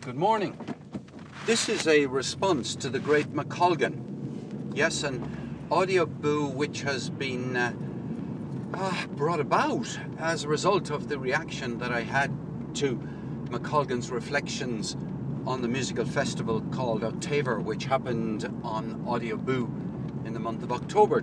Good morning. This is a response to the great McColgan. Yes, an audio boo which has been brought about as a result of the reaction that I had to McColgan's reflections on the musical festival called Octaver, which happened on Audio Boo in the month of October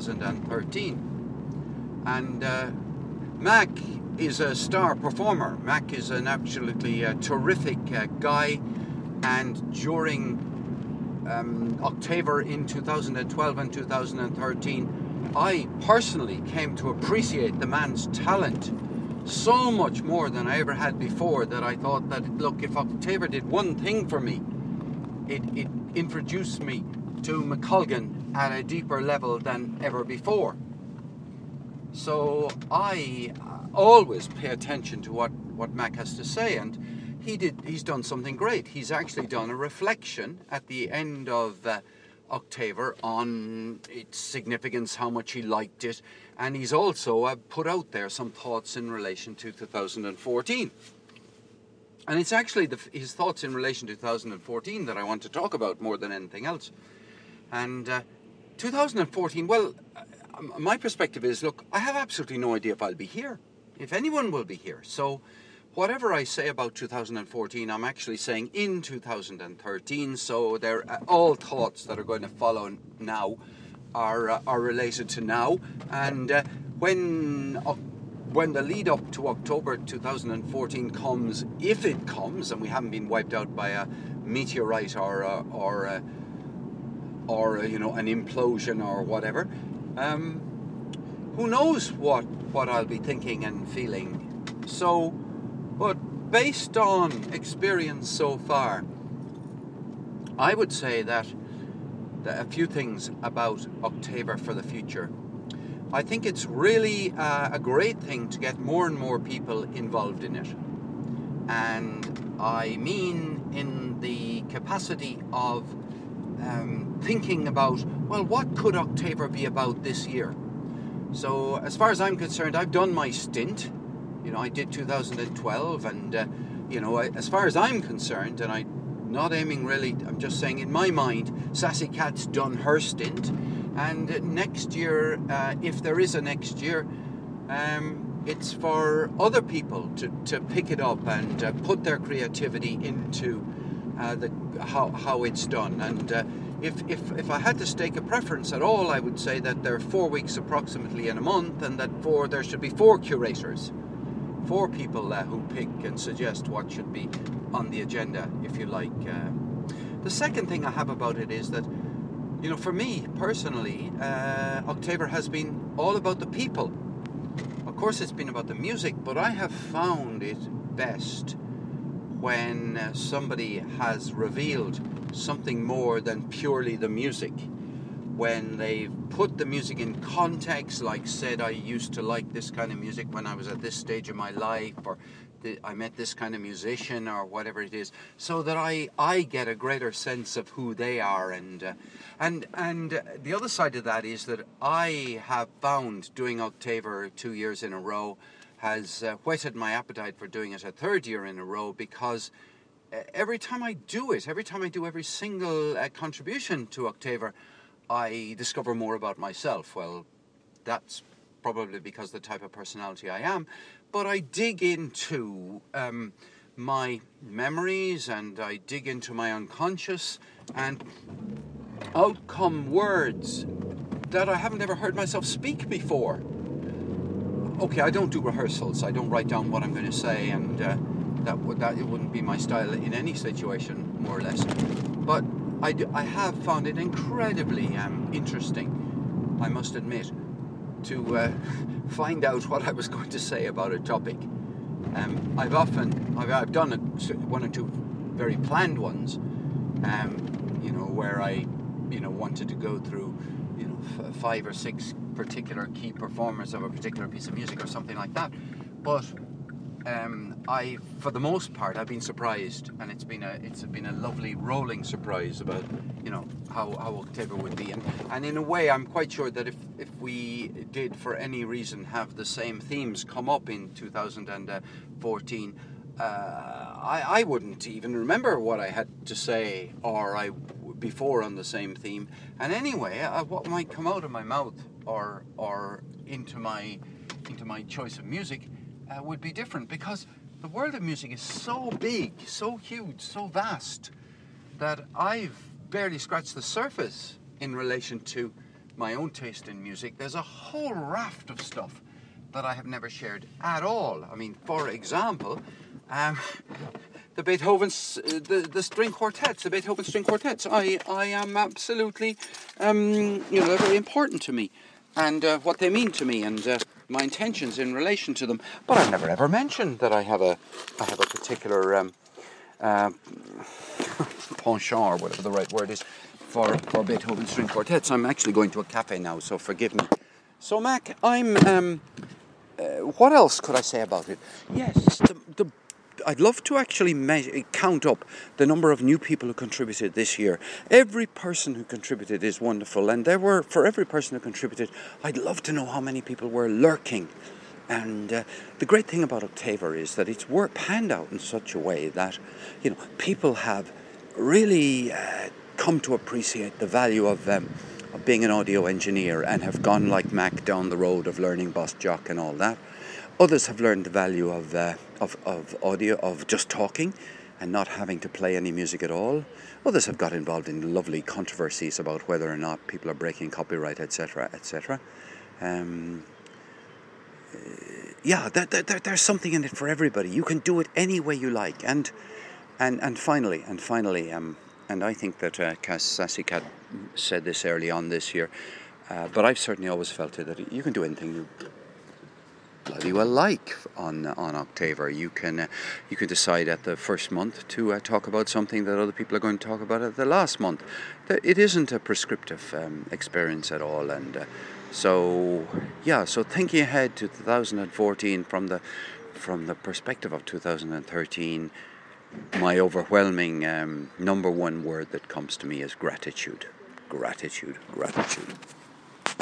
2013. And Mac is a star performer. Mac is an absolutely terrific guy, and during Octaver in 2012 and 2013, I personally came to appreciate the man's talent so much more than I ever had before, that I thought that, look, if Octaver did one thing for me, it introduced me to McColgan at a deeper level than ever before. So I always pay attention to what Mac has to say, and he's done something great. He's actually done a reflection at the end of Octaver on its significance, how much he liked it, and he's also put out there some thoughts in relation to 2014. And it's actually his thoughts in relation to 2014 that I want to talk about more than anything else. And 2014, well, my perspective is, look, I have absolutely no idea if I'll be here, if anyone will be here. So whatever I say about 2014, I'm actually saying in 2013. So they're all thoughts that are going to follow now are related to now. And when the lead up to October 2014 comes, if it comes, and we haven't been wiped out by a meteorite or you know, an implosion or whatever, who knows what I'll be thinking and feeling. So, but based on experience so far, I would say that a few things about Octaver for the future. I think it's really a great thing to get more and more people involved in it. And I mean in the capacity of thinking about, well, what could Octaver be about this year? So as far as I'm concerned, I've done my stint. You know, I did 2012, and you know, as far as I'm concerned, and I'm not aiming really, I'm just saying in my mind, Sassy Cat's done her stint, and next year, if there is a next year, it's for other people to pick it up and put their creativity into how it's done. And if I had to stake a preference at all, I would say that there are 4 weeks approximately in a month, and that there should be 4 curators, 4 people who pick and suggest what should be on the agenda, if you like. The second thing I have about it is that, you know, for me personally, Octaver has been all about the people. Of course, it's been about the music, but I have found it best when somebody has revealed something more than purely the music. When they've put the music in context, like said, I used to like this kind of music when I was at this stage of my life, or I met this kind of musician, or whatever it is, so that I get a greater sense of who they are. And the other side of that is that I have found doing Octaver 2 years in a row has whetted my appetite for doing it a 3rd year in a row, because every time I do every single contribution to Octaver, I discover more about myself. Well, that's probably because of the type of personality I am, but I dig into my memories, and I dig into my unconscious, and out come words that I haven't ever heard myself speak before. Okay, I don't do rehearsals. I don't write down what I'm going to say, and it wouldn't be my style in any situation, more or less. But I have found it incredibly interesting, I must admit, to find out what I was going to say about a topic. I've done 1 or 2 very planned ones, you know, where I, you know, wanted to go through, you know, 5 or 6 particular key performers of a particular piece of music or something like that. But for the most part, I've been surprised, and it's been a lovely rolling surprise about, you know, how Octaver would be, and in a way, I'm quite sure that if we did for any reason have the same themes come up in 2014, I wouldn't even remember what I had to say before on the same theme. And anyway, what might come out of my mouth or into my choice of music would be different, because the world of music is so big, so huge, so vast, that I've barely scratched the surface in relation to my own taste in music. There's a whole raft of stuff that I have never shared at all. I mean, for example, the Beethoven's, the string quartets, the Beethoven string quartets. I am absolutely, they're very important to me, and what they mean to me, and my intentions in relation to them. But I've never ever mentioned that I have a particular penchant, or whatever the right word is, for Beethoven string quartets. I'm actually going to a cafe now, so forgive me. So, Mac, I'm. What else could I say about it? Yes, I'd love to actually count up the number of new people who contributed this year. Every person who contributed is wonderful, and for every person who contributed, I'd love to know how many people were lurking. And the great thing about Octaver is that it's panned out in such a way that, people have really come to appreciate the value of being an audio engineer, and have gone like Mac down the road of learning Boss Jock and all that. Others have learned the value of audio, of just talking and not having to play any music at all. Others have got involved in lovely controversies about whether or not people are breaking copyright, etc., etc. There's something in it for everybody. You can do it any way you like. And finally, and I think that Sassy Cat said this early on this year, but I've certainly always felt it, that you can do anything you bloody well like on Octaver. You can decide at the first month to talk about something that other people are going to talk about at the last month. It isn't a prescriptive experience at all, and so thinking ahead to 2014 from the perspective of 2013, my overwhelming number one word that comes to me is gratitude. Gratitude.